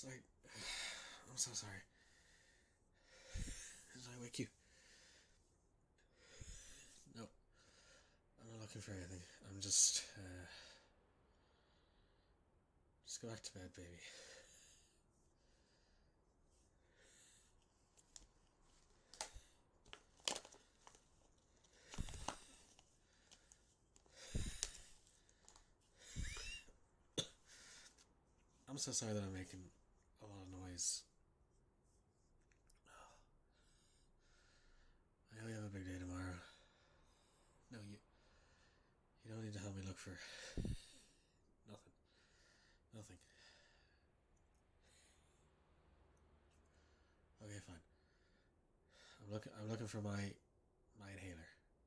Sorry. I'm so sorry. Did I wake you? No. I'm not looking for anything. I'm just go back to bed, baby. I'm so sorry that I'm making a lot of noise. I know you have a big day tomorrow. No, you don't need to help me look for nothing. Nothing. Okay, fine. I'm looking for my inhaler.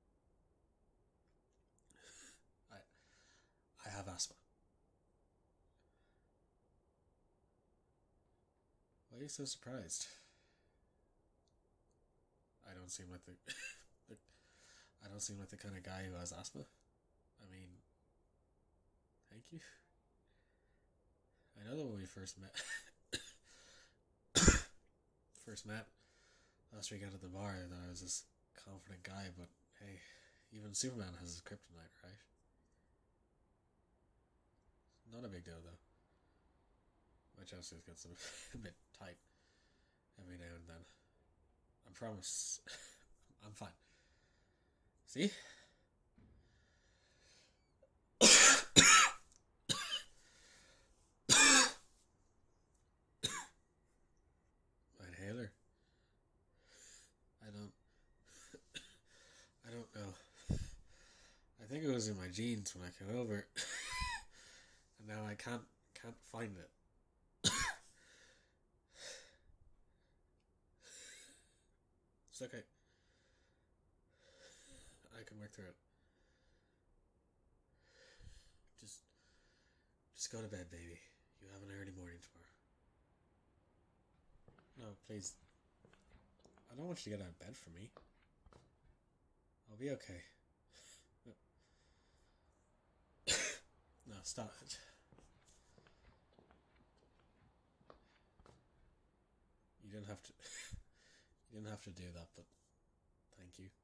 I I have asthma. Why are you so surprised? I don't seem like the I don't seem like the kind of guy who has asthma. I mean, thank you. I know that when we first met last week out at the bar, that I was this confident guy, but hey, even Superman has his kryptonite, right? Not a big deal though. My chest just gets a bit tight every now and then. I promise, I'm fine. See? My inhaler. I don't. I don't know. I think it was in my jeans when I came over, and now I can't find it. It's okay. I can work through it. Just just go to bed, baby. You have an early morning tomorrow. No, please. I don't want you to get out of bed for me. I'll be okay. No, stop it. You didn't have to. You didn't have to do that, but thank you.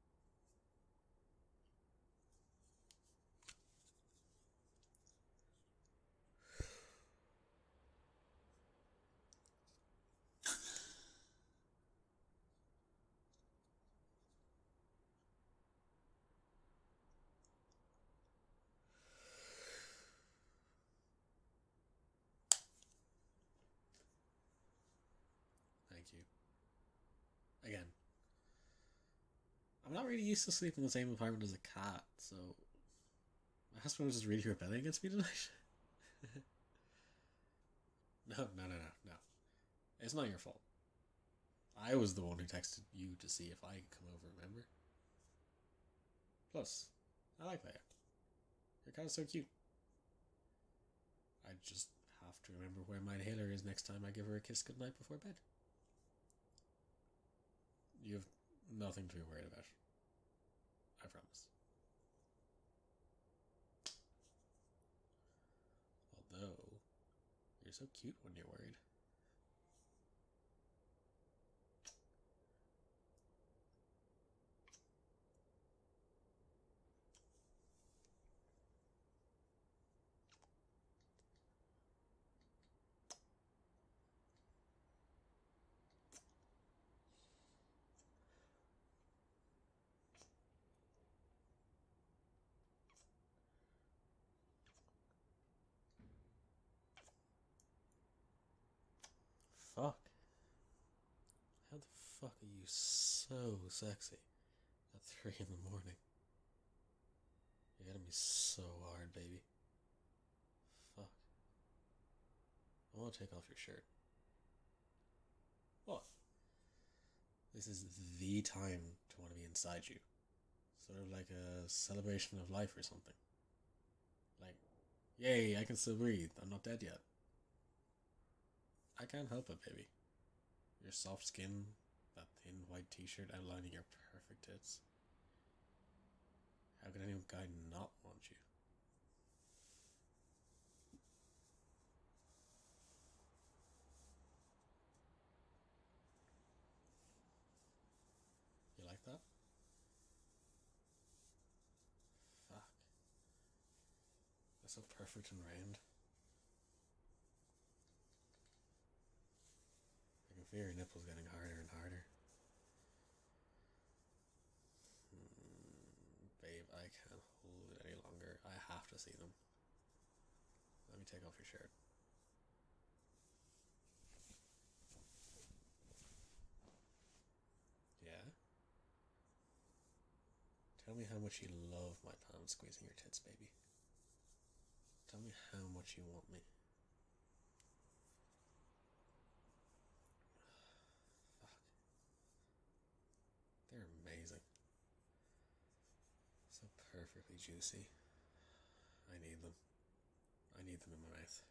Thank you. Again, I'm not really used to sleeping in the same apartment as a cat, so my husband was just really rebelling against me tonight. No. It's not your fault. I was the one who texted you to see if I could come over, remember? Plus, I like that. Your cat is so cute. I just have to remember where my inhaler is next time I give her a kiss goodnight before bed. You have nothing to be worried about. I promise. Although, you're so cute when you're worried. Fuck. How the fuck are you so sexy at 3 in the morning? You're getting me so hard, baby. Fuck. I want to take off your shirt. What? This is the time to want to be inside you. Sort of like a celebration of life or something. Like, yay, I can still breathe. I'm not dead yet. I can't help it, baby. Your soft skin, that thin white t-shirt outlining your perfect tits. How could any guy not want you? so perfect and round. I can feel your nipples getting harder and harder. Babe, I can't hold it any longer. I have to see them. Let me take off your shirt. Yeah? Tell me how much you love my palm squeezing your tits, baby. Tell me how much you want me. Fuck. They're amazing. So perfectly juicy. I need them. I need them in my mouth.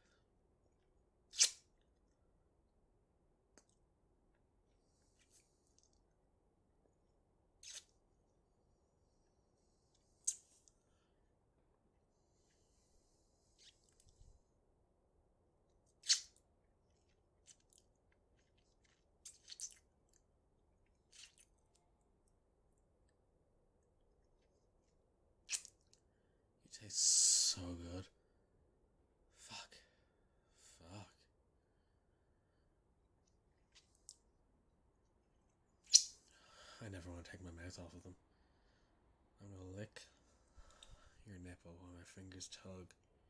You taste so good. Fuck. Fuck. I never want to take my mouth off of them. I'm gonna lick your nipple while my fingers tug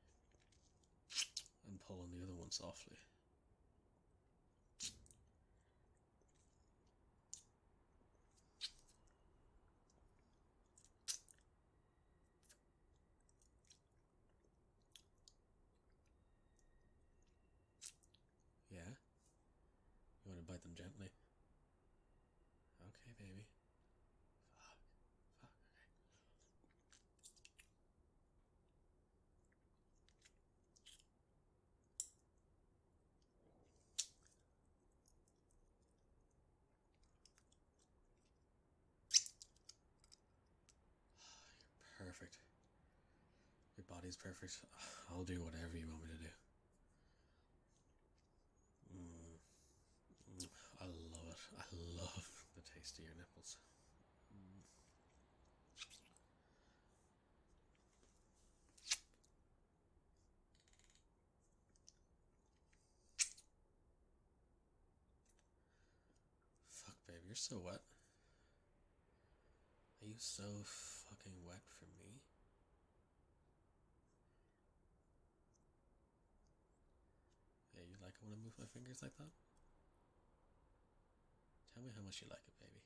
and pull on the other one softly. Yeah? You want to bite them gently? Okay, baby. Fuck. Fuck. Perfect. Your body's perfect. I'll do whatever you want me to do. I love it. I love the taste of your nipples. Fuck, babe, you're so wet. Are you so fucking wet for me? Yeah, you like it when I move my fingers like that? Tell me how much you like it, baby.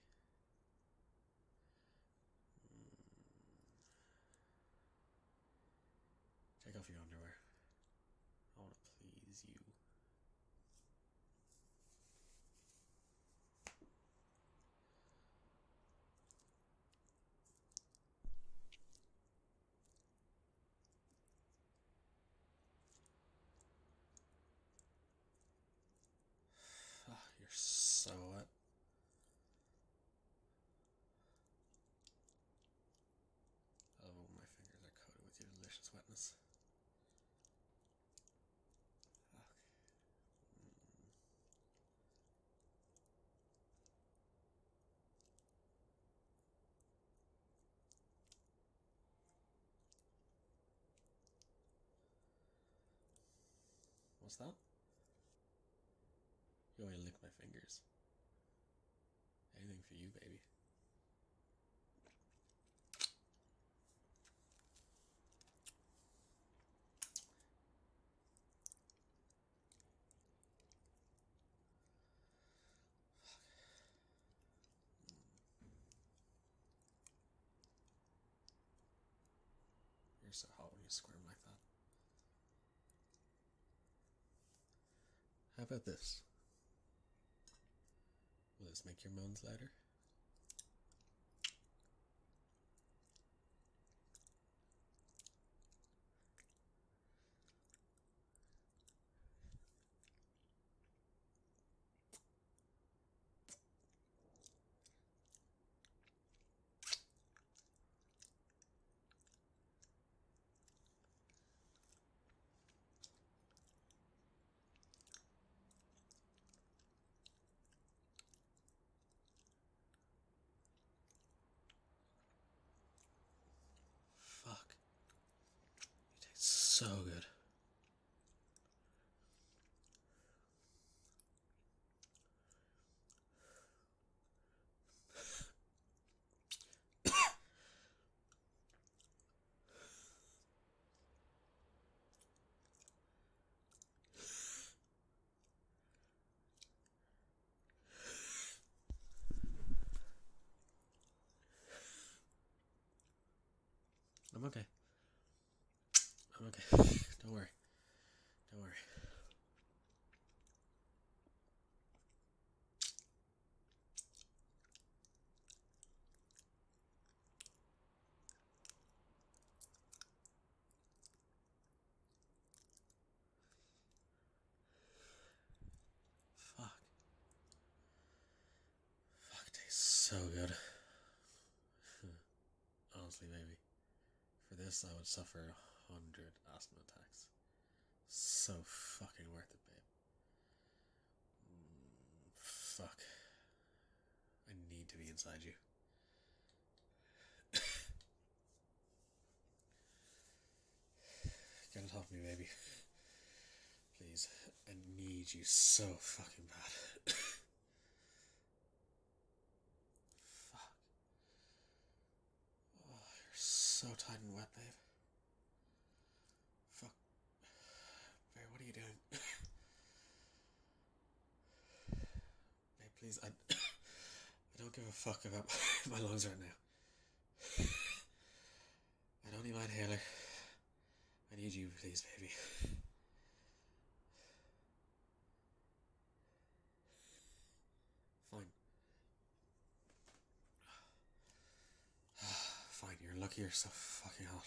Take off your underwear. I want to please you. You're so wet. I love when my fingers are coated with your delicious wetness. Fuck. What's that? You want me to lick my fingers? Anything for you, baby. You're so hot when you squirm like that. How about this? Will this make your moans louder? so good. I'm okay. I'm okay. Don't worry. Don't worry. Fuck. Fuck tastes so good. Honestly, baby. For this, I would suffer 100 asthma attacks. So fucking worth it, babe. Fuck. I need to be inside you. Get on top of me, baby. Please. I need you so fucking bad. Fuck. Oh, you're so tight and wet, babe. Fuck. Babe, what are you doing? Babe, please, I don't give a fuck about my lungs right now. I don't need my inhaler. I need you, please, baby. Fine. Fine, you're lucky you're so fucking hot.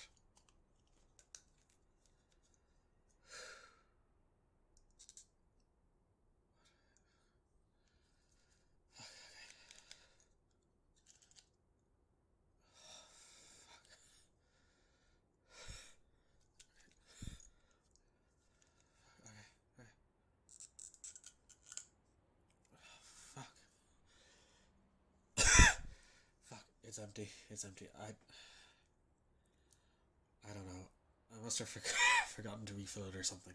Fuck, it's empty. It's empty. I don't know. I must have forgotten to refill it or something.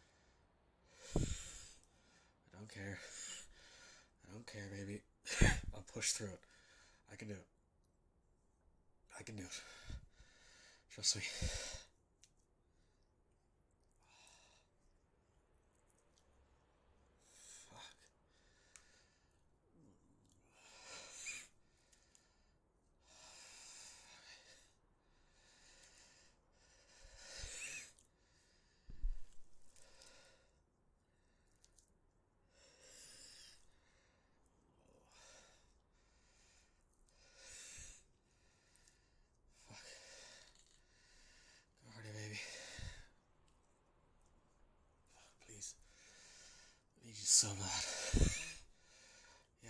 I don't care. I don't care, baby. I'll push through it. I can do it. I can do it. Trust me. Fuck. Fuck. Go harder, baby. Please. I need you so bad. Yeah.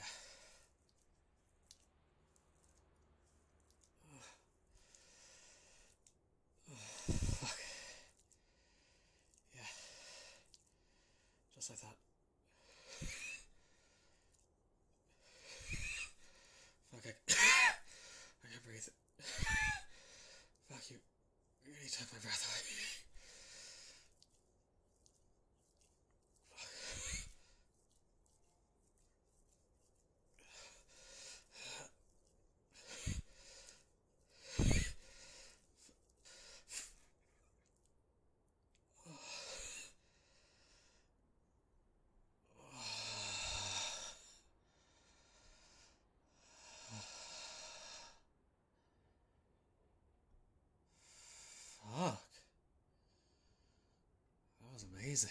Fuck. Yeah. Just like that. Fuck, I can't breathe. Fuck you. You really took my breath away. Fuck. That was amazing.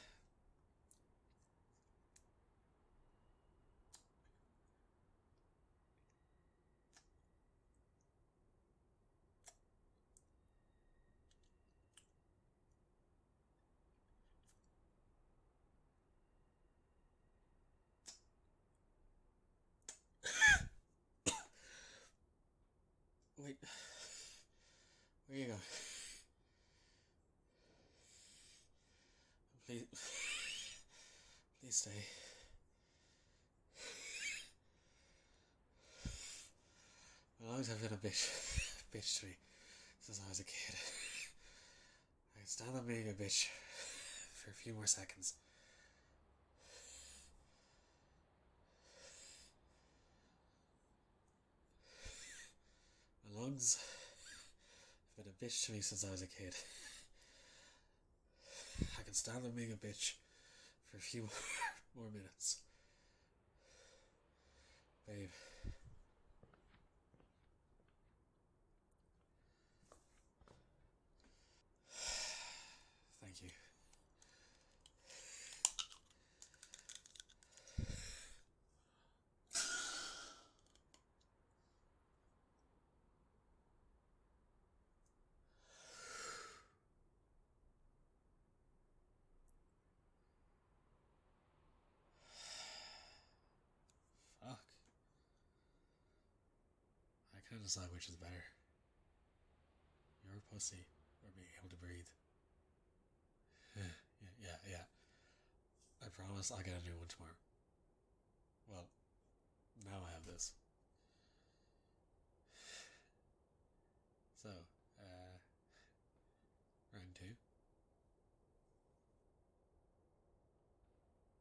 Wait. Where you going? Please. Please stay. My lungs have been a bitch to me since I was a kid. I can stand on being a bitch for a few more seconds. My lungs have been a bitch to me since I was a kid. I can stand on being a bitch for a few more minutes. Babe. Thank you. Fuck. I can't decide which is better. Your pussy or being able to breathe. Yeah. I promise I'll get a new one tomorrow. Well, now I have this. So,